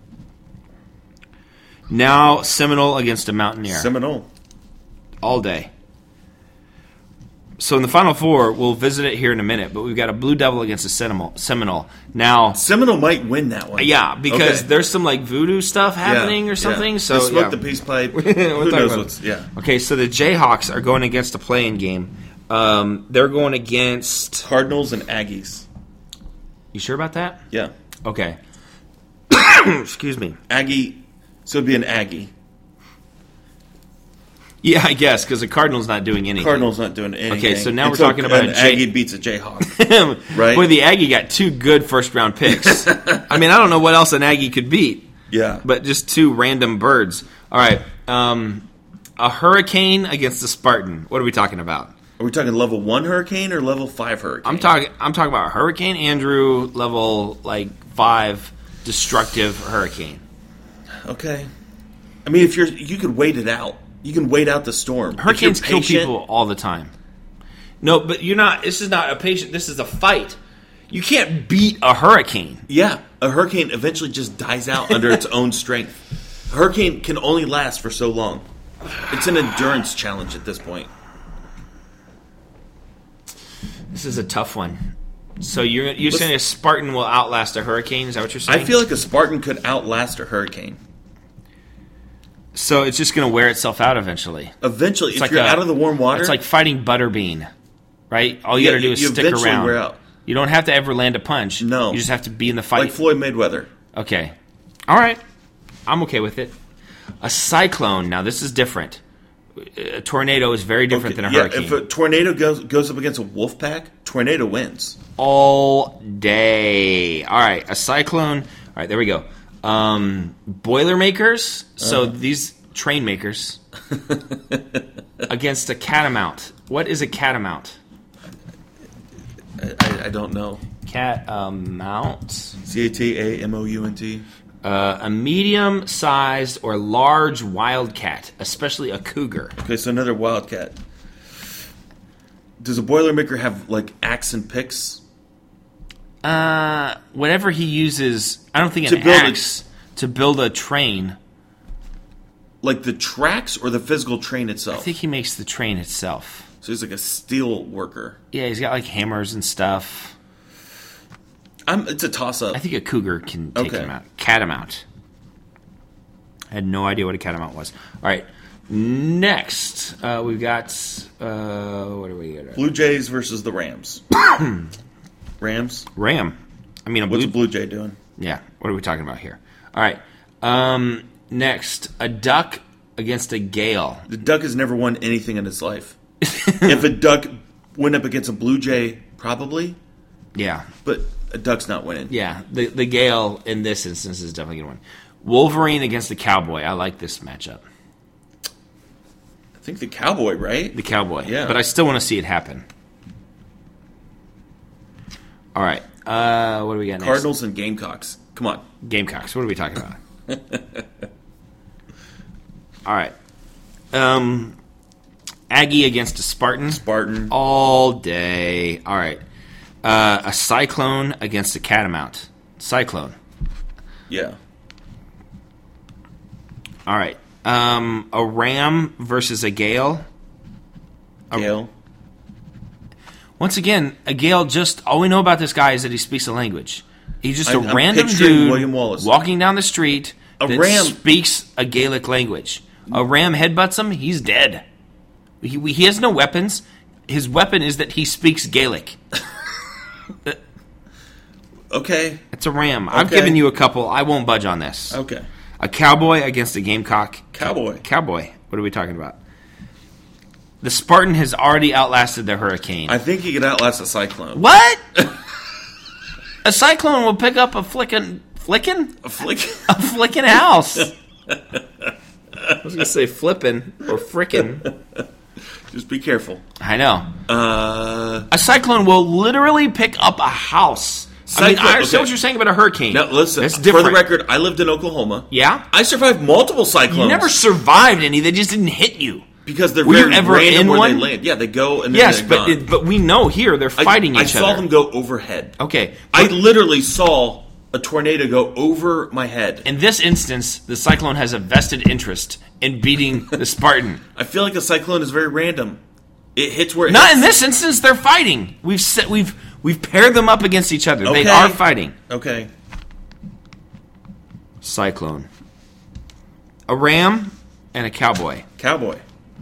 Now Seminole against a Mountaineer. Seminole. All day. So in the Final Four, we'll visit it here in a minute, but we've got a Blue Devil against a Seminole. Seminole. Now, Seminole might win that one. yeah, because Okay. there's some like voodoo stuff happening Yeah, or something. yeah. So they smoke yeah. the peace pipe. We'll Who talk knows about what's... it. Yeah. Okay, so the Jayhawks are going against a play-in game. Um, they're going against... Cardinals and Aggies. You sure about that? Yeah. Okay. Excuse me. Aggie... So it'd be an Aggie. Yeah, I guess, because the Cardinals not doing anything. Cardinals not doing anything. Okay, so now we're Until talking about an a Jay- Aggie beats a Jayhawk. Right? Boy, the Aggie got two good first-round picks. I mean, I don't know what else an Aggie could beat. Yeah. But just two random birds. All right. Um, a Hurricane against a Spartan. What are we talking about? Are we talking level one hurricane or level five hurricane? I'm talking. I'm talking about Hurricane Andrew level like five destructive hurricane. Okay. I mean, if you're, you could wait it out. You can wait out the storm. Hurricanes If you're kill patient- people all the time. No, but you're not. This is not a patient. This is a fight. You can't beat a hurricane. Yeah, a hurricane eventually just dies out under its own strength. A hurricane can only last for so long. It's an endurance challenge at this point. This is a tough one. So you're you're saying a Spartan will outlast a hurricane? Is that what you're saying? I feel like a Spartan could outlast a hurricane. So it's just going to wear itself out eventually. Eventually, It's if like you're a- out of the warm water, It's like fighting Butterbean, right? All you Yeah, got to do you- is you stick eventually around. wear out. You don't have to ever land a punch. No. You just have to be in the fight. like Floyd Mayweather. Okay. All right. I'm okay with it. A cyclone. Now, this is different. A tornado is very different than a yeah, hurricane. if a tornado goes goes up against a wolf pack, tornado wins. All day. All right. A cyclone. All right. There we go. Um, Boilermakers. So Uh-huh. these train makers against a catamount. What is a catamount? I, I, I don't know. Catamount. C A T A M O U N T. Uh, a medium-sized or large wildcat, especially a cougar. Okay, so another wildcat. Does a Boilermaker have like axe and picks? Uh, whatever he uses, I don't think To an build a- axe to build a train. Like the tracks or the physical train I itself? think he makes the train itself. So he's like a steel worker. Yeah, he's got like hammers and stuff. I'm, it's a toss-up. I think a cougar can take Okay. him out. Catamount. I had no idea what a catamount was. All right, next uh, we've got uh, what are we got? Blue Jays versus the Rams. Rams? Ram. I mean, a What's blue. a Blue Jay doing? Yeah, what are we talking about here? All right. Um, next, a duck against a gale. The duck has never won anything in his life. If a duck went up against a Blue Jay, probably. Yeah, But a duck's not winning. yeah. The the gale in this instance is definitely going to win. Wolverine against the cowboy. I like this matchup. think the Cowboy, right? The Cowboy. Yeah. But I still want to see it happen. All right. Uh, what do we got next? Cardinals and Gamecocks. Come on. Gamecocks. What are we talking about? All right. Um, Aggie against a Spartan. Spartan. All day. All right. Uh, a Cyclone against a Catamount. Cyclone. Yeah. All right. Um, a Ram versus a Gale. A, Gale. Once again, a Gale just... All we know about this guy is that he speaks a language. He's just a I'm- I'm random picturing dude William Wallace. walking down the street A that Ram- speaks a Gaelic language. A Ram headbutts him, he's dead. He, he has no weapons. His weapon is that he speaks Gaelic. Okay. It's a Ram. I've Okay. given you a couple. I won't budge on this. Okay. A Cowboy against a Gamecock. Cowboy. Cowboy. What are we talking about? The Spartan has already outlasted the Hurricane. I think he could outlast a Cyclone. What? A Cyclone will pick up a flickin' flickin'? A flick. A flickin' house. I was gonna say flippin' or frickin'. Just be careful. I know. Uh, A Cyclone will literally pick up a house. I mean, Cyclone- I understand okay. what you're saying about a hurricane. now, listen. That's For different. the record, I lived in Oklahoma. Yeah? I survived multiple cyclones. You never survived any. They just didn't hit you. because they're Were you very ever random in where one? they land. Yeah, they go and then Yes, they're but gone. it, but we know here they're I- fighting I, each saw other. them go overhead. Okay. I but literally saw a tornado go over my head. in this instance, the Cyclone has a vested interest in beating the Spartan. I feel like a cyclone is very random. It hits where it Not hits. in this instance. They're fighting. We've set, we've we've paired them up against each other. They Okay. are fighting. Okay. Cyclone. A Ram and a Cowboy. Cowboy.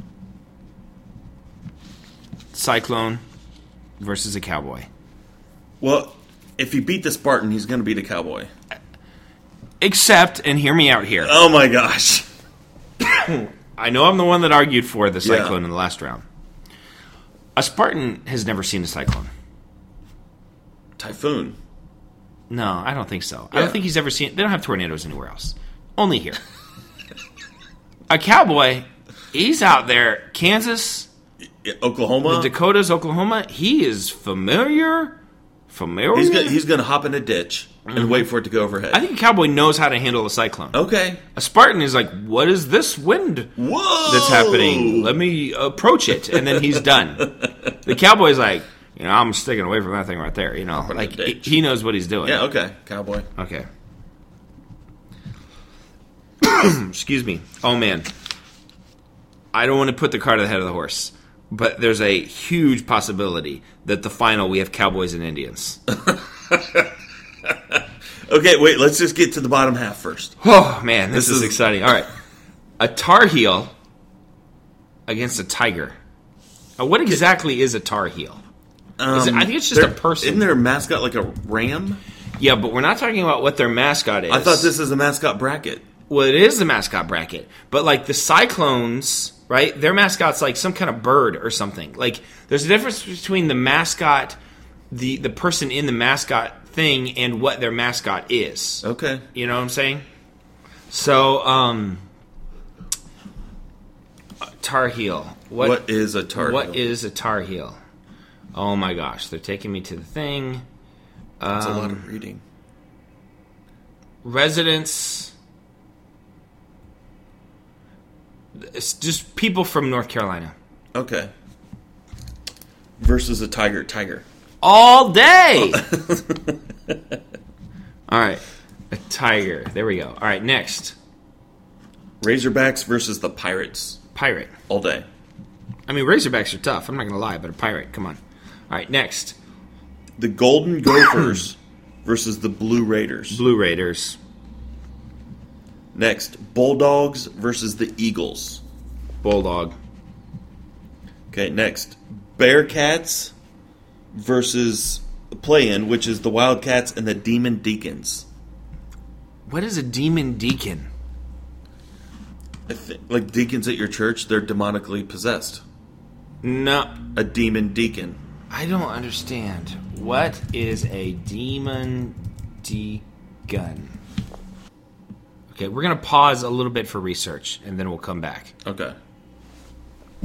Cyclone versus a Cowboy. Well, if he beat the Spartan, he's going to beat a Cowboy. Except, and hear me out here. Oh my gosh. I know I'm the one that argued for the Yeah. Cyclone in the last round. A Spartan has never seen a Cyclone. Typhoon. No, I don't think so. I Yeah. don't think he's ever seen... They don't have tornadoes anywhere else. Only here. A Cowboy, he's out there. Kansas, Yeah, Oklahoma. the Dakotas, Oklahoma. He is familiar. Familiar? he's gonna, he's going to hop in a ditch and wait for it to go overhead. I think a Cowboy knows how to handle a cyclone. okay. A Spartan is like, what is this wind Whoa. that's happening? Let me approach it. And then he's done. The Cowboy's like, you know, I'm sticking away from that thing right there. You know, in like the he, ditch. he knows what he's doing. Yeah, okay. Cowboy. Okay. Excuse me. Oh, man. I don't want to put the cart ahead of the horse, but there's a huge possibility that the final we have Cowboys and Indians. Okay, wait. Let's just get to the bottom half first. Oh, man, this, This is, is- exciting. All right. A Tar Heel against a Tiger. Now, what exactly is a Tar Heel? Is it- I think it's just a There- person. Isn't there a mascot like a ram? Yeah, but we're not talking about what their mascot is. I thought this is a mascot bracket. Well, it is the mascot bracket. But, like, the Cyclones, right? Their mascot's like some kind of bird or something. Like, there's a difference between the mascot, the, the person in the mascot thing, and what their mascot is. Okay. You know what I'm saying? So, um... Tar Heel. What, what is a tar What heel? is a Tar Heel? Oh, my gosh. They're taking me to the thing. That's Um, a lot of reading. Residents... It's just people from North Carolina. Okay. Versus a tiger. Tiger. All day! All right. A tiger. There we go. All right, next. Razorbacks versus the Pirates. Pirate. All day. I mean, Razorbacks are tough. I'm not going to lie, but a pirate. Come on. All right, next. The Golden Gophers versus the Blue Raiders. Blue Raiders. Next, Bulldogs versus the Eagles. Bulldog. Okay, next, Bearcats versus play-in, which is the Wildcats and the Demon Deacons. What is a demon deacon? I think, like deacons at your church, they're demonically possessed. No, A demon deacon. I don't understand. What is a demon deacon? Okay, we're going to pause a little bit for research, and then we'll come back. Okay.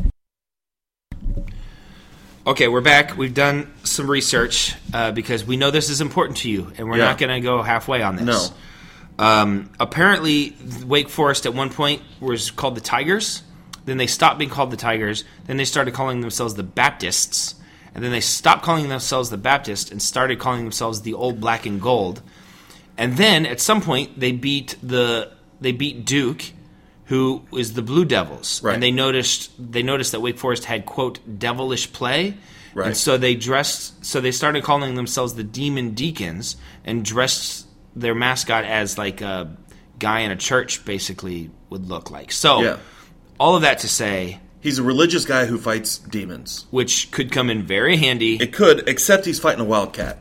Okay, we're back. We've done some research uh, because we know this is important to you, and we're Yeah. not going to go halfway on this. No. Um, apparently, Wake Forest at one point was called the Tigers. Then they stopped being called the Tigers. Then they started calling themselves the Baptists. And then they stopped calling themselves the Baptist and started calling themselves the Old Black and Gold. And then at some point they beat the they beat Duke, who is the Blue Devils. Right. And they noticed they noticed that Wake Forest had, quote, devilish play. Right. And so they dressed so they started calling themselves the Demon Deacons and dressed their mascot as like a guy in a church basically would look like. So Yeah. all of that to say, He's a religious guy who fights demons. which could come in very handy. It could, except he's fighting a wildcat.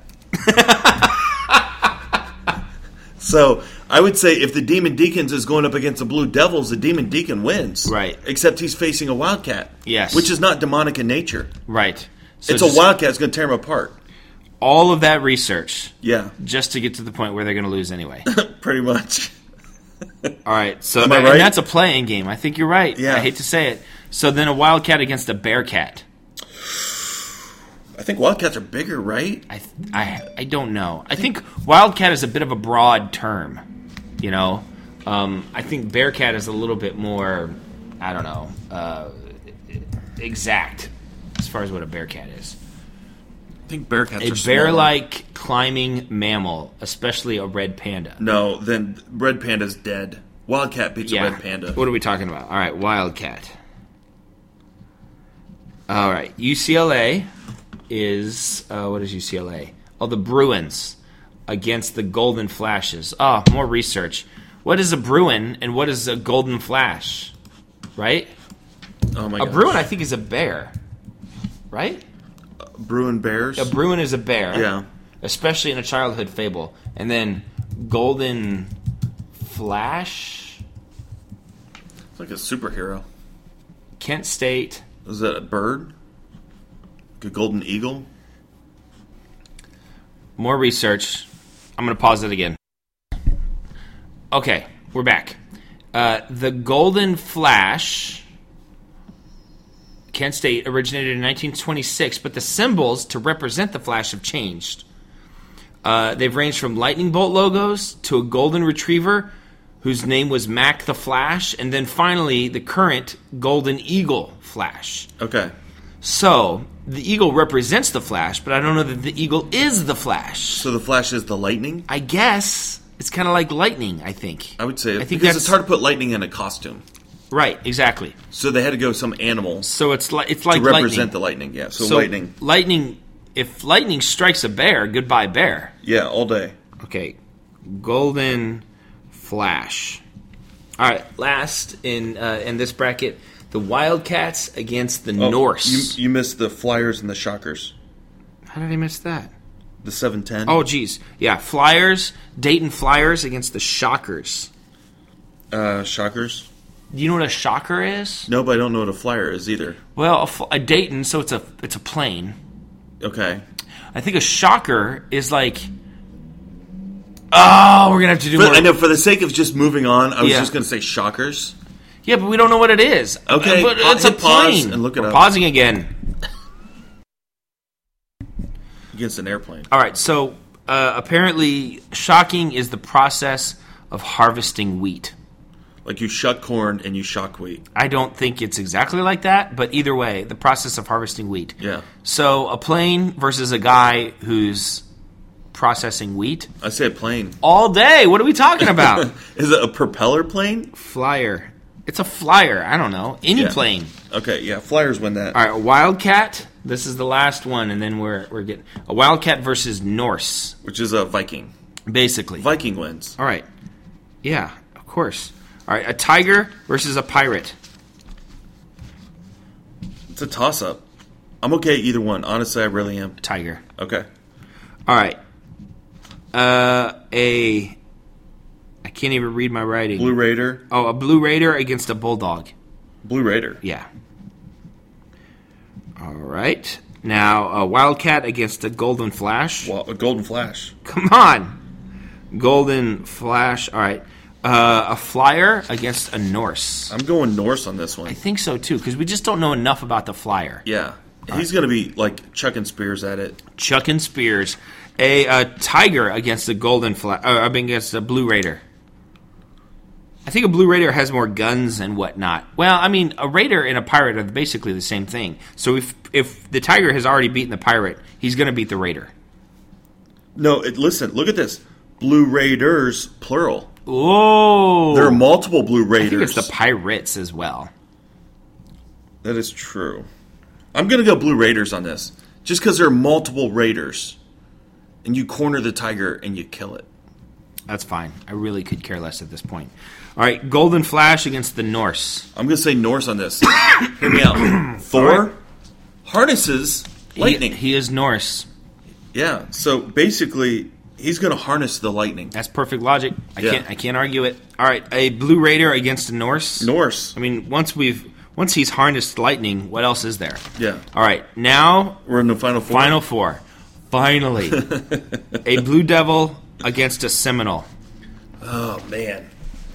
So I would say if the Demon Deacons is going up against the Blue Devils, the Demon Deacon wins. Right. Except he's facing a wildcat. Yes. Which is not demonic in nature. Right. So it's just a wildcat that's going to tear him apart. all of that research Yeah. just to get to the point where they're going to lose anyway. Pretty much. All right. So Am I that- right? and that's a playing game. I think you're right. Yeah. I hate to say it. So then a wildcat against a bearcat. I think wildcats are bigger, right? I, I, I don't know. I think wildcat is a bit of a broad term, you know. Um, I think bearcat is a little bit more, I don't know, uh, exact as far as what a bearcat is. I think bearcats A are smaller. bear-like climbing mammal, especially a red panda. No, then red panda's dead. Wildcat beats a red panda. What are we talking about? All right, wildcat. All right, U C L A is uh, what is U C L A? Oh, the Bruins against the Golden Flashes. Oh, more research. What is a Bruin and what is a Golden Flash? Right? Oh my A gosh. Bruin, I think, is a bear. Right? Bruin bears. A Bruin is a bear. Yeah. Especially in a childhood fable. And then Golden Flash, It's like a superhero. Kent State. Is that a bird? Like a golden eagle? More research. I'm going to pause it again. Okay, we're back. Uh, the Golden Flash, Kent State, originated in nineteen twenty-six, but the symbols to represent the Flash have changed. Uh, they've ranged from lightning bolt logos to a golden retriever whose name was Mac the Flash, and then finally the current Golden Eagle Flash. Okay. So, the eagle represents the Flash, but I don't know that the eagle is the Flash. So the Flash is the lightning? I guess it's kind of like lightning, I think. I would say. I think because that's it's hard to put lightning in a costume. right, exactly. So they had to go some animal So it's like it's like to represent lightning. the lightning. Yeah, so, So lightning. lightning if lightning strikes a bear, goodbye bear. Yeah, all day. Okay. Golden Flash. All right, last in uh, in this bracket, the Wildcats against the Oh, Norse. You, you missed the Flyers and the Shockers. How did I miss that? The seven ten. Oh, geez. Yeah, Flyers, Dayton Flyers against the Shockers. Uh, Shockers? Do you know what a shocker is? No, but I don't know what a Flyer is either. Well, a, fl- a Dayton, so it's a it's a plane. Okay. I think a shocker is like, oh, we're gonna have to do For, more. I know, for the sake of just moving on, I was Yeah. just going to say Shockers. Yeah, but we don't know what it is. Okay, but pa- it's a hit pause plane. and look it We're up. pausing again. Against an airplane. All right, so uh, apparently, shocking is the process of harvesting wheat. Like you shuck corn and you shock wheat. I don't think it's exactly like that, but either way, the process of harvesting wheat. Yeah. So a plane versus a guy who's processing wheat I say a plane. all day. What are we talking about? Is it a propeller plane? Flyer. It's a flyer. I don't know. Any Yeah. plane. Okay, yeah, Flyers win that. All right, a Wildcat. This is the last one, and then we're we're getting a Wildcat versus Norse, Which is a Viking. basically. Viking wins. All right. Yeah, of course. All right, a tiger versus a pirate. It's a toss-up. I'm okay either one. Honestly, I really am. Tiger. Okay. All right. Uh, a. I can't even read my writing. Blue Raider. Oh, a blue raider against a bulldog. Blue Raider. Yeah. All right. Now, a wildcat against a golden flash. Well, a Golden Flash. Come on. Golden flash. All right. Uh, a flyer against a Norse. I'm going Norse on this one. I think so, too, because we just don't know enough about the flyer. Yeah. He's going to be, like, chucking spears at it. Chucking spears. A, a tiger against a golden fla- uh, I mean, against a blue raider. I think a blue raider has more guns and whatnot. Well, I mean, a raider and a pirate are basically the same thing. So if if the tiger has already beaten the pirate, he's going to beat the raider. No, it, listen, look at this. Blue raiders, plural. Oh, There are multiple blue raiders. I think it's the pirates as well. That is true. I'm going to go blue raiders on this. Just because there are multiple raiders. And you corner the tiger and you kill it. That's fine. I really could care less at this point. All right, Golden Flash against the Norse. I'm going to say Norse on this. Hear me out. Thor right. harnesses lightning. He, he is Norse. Yeah, so basically, he's going to harness the lightning. That's perfect logic. I Yeah. can't. I can't argue it. All right, a blue raider against a Norse. Norse. I mean, once we've once he's harnessed lightning, what else is there? Yeah. All right, now We're in the final four. final four. Finally, a blue devil against a Seminole. Oh, man.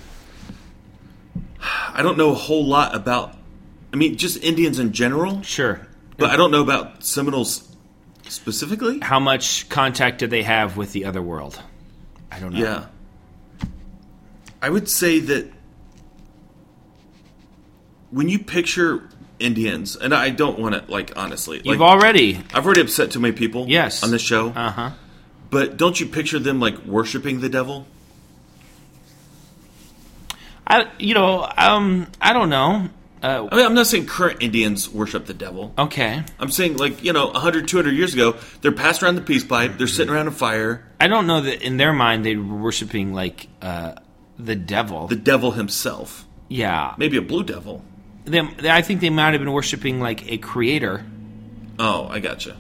I don't know a whole lot about, I mean, just Indians in general, Sure. but I don't know about Seminoles specifically. How much contact do they have with the other world? I don't know. Yeah. I would say that when you picture Indians, and I don't want to, like, honestly. You've like, already. I've already upset too many people Yes. on this show. Uh huh. But don't you picture them, like, worshiping the devil? I you know um I don't know. Uh, I mean, I'm not saying current Indians worship the devil. okay. I'm saying, like, you know, one hundred, two hundred years ago, they're passed around the peace pipe, they're sitting around a fire. I don't know that in their mind they were worshiping like uh, the devil. The devil himself. yeah. Maybe a blue devil. They, they, I think they might have been worshiping like a creator. Oh, I gotcha.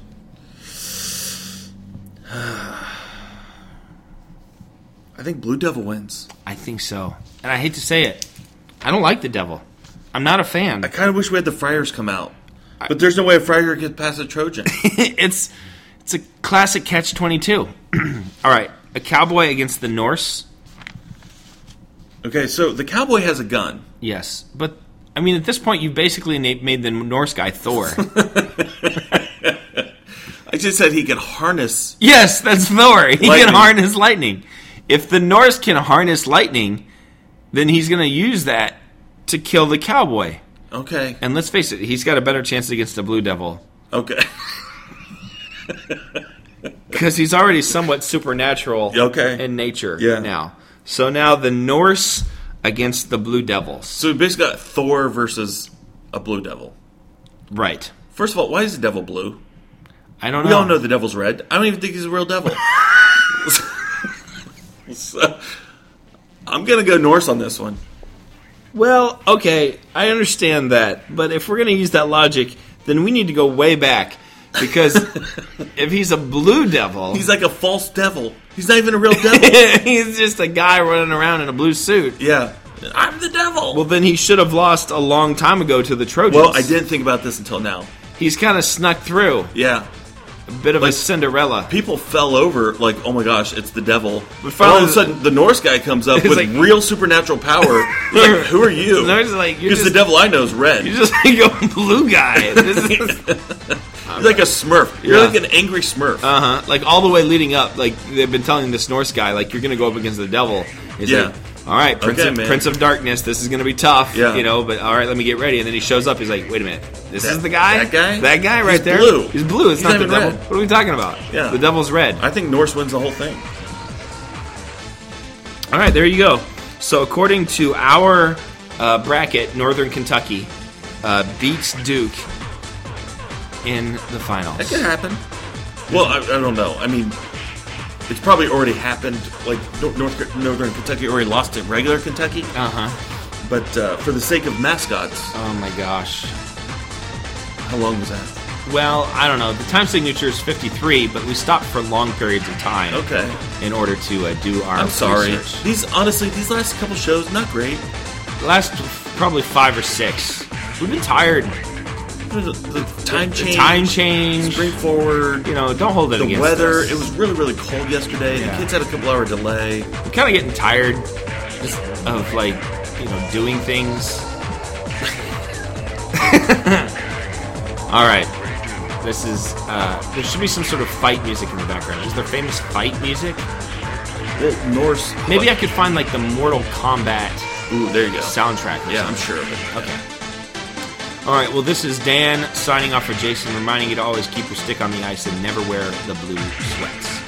I think blue devil wins. I think so. And I hate to say it. I don't like the devil. I'm not a fan. I kind of wish we had the friars come out. But there's no way a friar gets past a Trojan. it's it's a classic catch twenty-two. All right. A cowboy against the Norse. Okay, so the cowboy has a gun. Yes. But, I mean, at this point, you've basically na- made the Norse guy Thor. I just said he could harness. Yes, that's Thor. He Lightning. can harness lightning. If the Norse can harness lightning, then he's going to use that to kill the cowboy. Okay. And let's face it, he's got a better chance against the blue devil. Okay. Because he's already somewhat supernatural Okay. in nature Yeah. now. So now the Norse against the blue devils. So we basically got Thor versus a blue devil. Right. First of all, why is the devil blue? I don't We know. all know the devil's red. I don't even think he's a real devil. So, I'm going to go Norse on this one. Well, okay, I understand that. But if we're going to use that logic, then we need to go way back. Because if he's a blue devil... He's like a false devil. He's not even a real devil. he's just a guy running around in a blue suit. Yeah. I'm the devil. Well, then he should have lost a long time ago to the Trojans. Well, I didn't think about this until now. He's kind of snuck through. Yeah. A bit of Like- a Cinderella. People fell over like, oh my gosh, it's the devil. But finally- all of a sudden, the Norse guy comes up It's with like- real supernatural power. He's like, who are you? No, it's like, you're Because just, the devil I know is red. you're just like a blue guy. This is, He's like a Smurf. You're Yeah. like an angry Smurf. uh-huh. Like, all the way leading up, like, they've been telling this Norse guy, like, you're going to go up against the devil. He's Yeah. like, all right, Prince, Okay, of, man. Prince of Darkness, this is going to be tough. Yeah. You know, but all right, let me get ready. And then he shows up. He's like, wait a minute. This That- is the guy? that guy? That guy right He's there? blue. He's blue. It's He's not not the even devil. red. What are we talking about? Yeah. The devil's red. I think Norse wins the whole thing. All right, there you go. So according to our uh, bracket, Northern Kentucky uh, beats Duke in the finals. That could happen. Well, I, I don't know. I mean, it's probably already happened. Like, North, North Northern Kentucky already lost to regular Kentucky. Uh-huh. But uh, for the sake of mascots, Oh, my gosh. how long was that? Well, I don't know. The time signature is fifty-three, but we stopped for long periods of time Okay. in order to uh, do our I'm sorry. research. These, honestly, these last couple shows, not great. Last probably five or six. We've been tired. The, the time The change. time change. Spring forward. You know, don't hold it The against weather. us. It was really, really cold yesterday. Yeah. The kids had a couple hour delay. I'm kind of getting tired just of, like, you know, doing things. All right. This is, uh, there should be some sort of fight music in the background. Is there famous fight music? Well, Norse. Maybe I could find, like, the Mortal Kombat Ooh, there you go. soundtrack. Or Yeah, I'm something. sure of it. Okay. All right, well, this is Dan signing off for Jason, reminding you to always keep your stick on the ice and never wear the blue sweats.